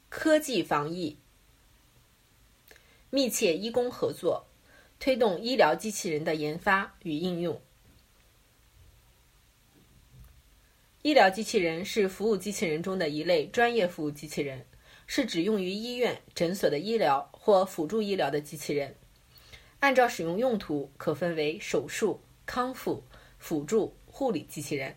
科技防疫，密切医工合作，推动医疗机器人的研发与应用。医疗机器人是服务机器人中的一类专业服务机器人，是指用于医院、诊所的医疗或辅助医疗的机器人。按照使用用途可分为手术、康复、辅助、护理机器人。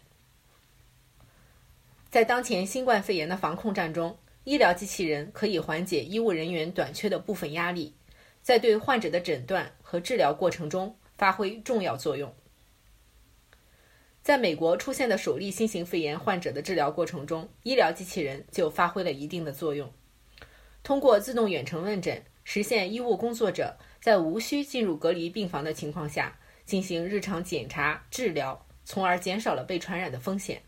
在当前新冠肺炎的防控战中，医疗机器人可以缓解医务人员短缺的部分压力，在对患者的诊断和治疗过程中发挥重要作用。在美国出现的首例新型肺炎患者的治疗过程中，医疗机器人就发挥了一定的作用。通过自动远程问诊，实现医务工作者在无需进入隔离病房的情况下进行日常检查、治疗，从而减少了被传染的风险。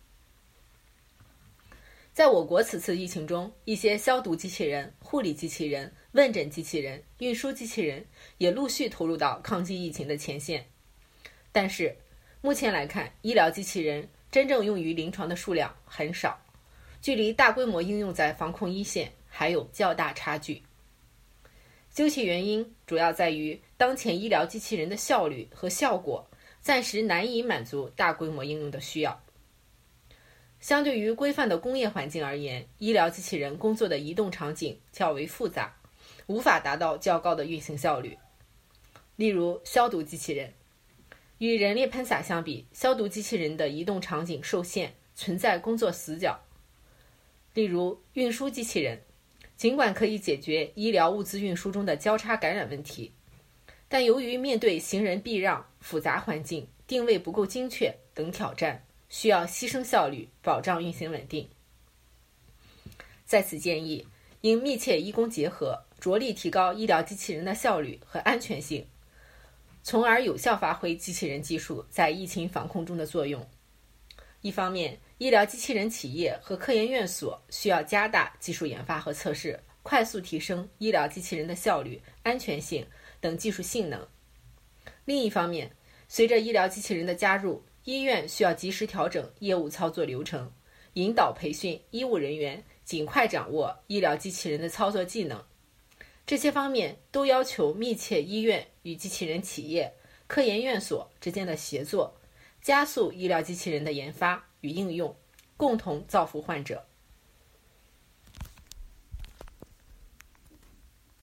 在我国此次疫情中，一些消毒机器人、护理机器人、问诊机器人、运输机器人也陆续投入到抗击疫情的前线。但是，目前来看，医疗机器人真正用于临床的数量很少，距离大规模应用在防控一线还有较大差距。究其原因，主要在于当前医疗机器人的效率和效果暂时难以满足大规模应用的需要。相对于规范的工业环境而言，医疗机器人工作的移动场景较为复杂，无法达到较高的运行效率。例如消毒机器人，与人力喷洒相比，消毒机器人的移动场景受限，存在工作死角。例如运输机器人，尽管可以解决医疗物资运输中的交叉感染问题，但由于面对行人避让、复杂环境、定位不够精确等挑战，需要牺牲效率，保障运行稳定。在此建议，应密切医工结合，着力提高医疗机器人的效率和安全性，从而有效发挥机器人技术在疫情防控中的作用。一方面，医疗机器人企业和科研院所需要加大技术研发和测试，快速提升医疗机器人的效率、安全性等技术性能。另一方面，随着医疗机器人的加入，医院需要及时调整业务操作流程，引导培训医务人员尽快掌握医疗机器人的操作技能。这些方面都要求密切医院与机器人企业、科研院所之间的协作，加速医疗机器人的研发与应用，共同造福患者。